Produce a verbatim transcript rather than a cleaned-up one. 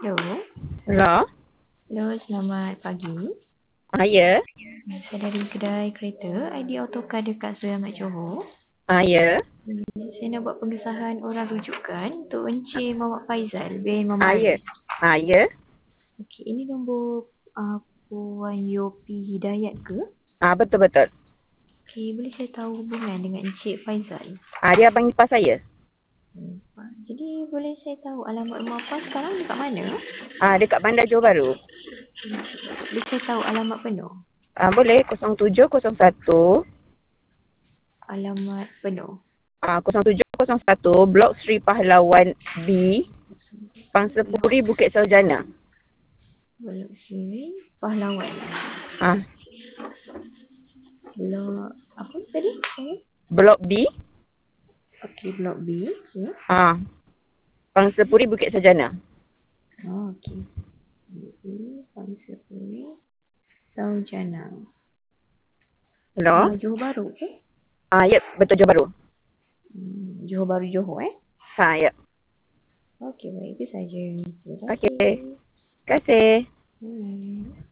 Hello. Hello? Hello, selamat pagi. Ah, ya. Saya dari kedai kereta I D Autocar dekat Seramat Johor. Ah, ya. Hmm, Saya nak buat pengesahan orang rujukan untuk Encik Muhammad Faizal bin Ah, Muhammad ya. Arif. Ah, ya. Okey, ini nombor uh, Puan Yopi Hidayat ke? Ah, betul-betul. Okey, boleh saya tahu hubungan dengan Encik Faizal? Ah, dia abang ipar saya. Hmm. Jadi boleh saya tahu alamat rumah Puan sekarang dekat mana? Ah, dekat Bandar Johor Bahru. Boleh saya tahu alamat penuh? Ah, boleh. kosong tujuh kosong satu. Alamat penuh. Ah, kosong tujuh kosong satu. Blok Sri Pahlawan B. Pangsepuri Bukit Sarjana. Blok sini Pahlawan. Ah, Blok apa tadi? Okay. Blok B. Okey, blok B. Okey. Ah, Pangsepuri Bukit Sarjana. Oh, okey. B, Pangsapuri, Sarjana. Hello? Ah, Johor Bahru ke? Ah, ya. Betul Johor Bahru. Hmm, Johor Bahru Johor eh. Ah, ya. Okey, baik itu saja. Terima Okey. kasih. Terima kasih. Hmm.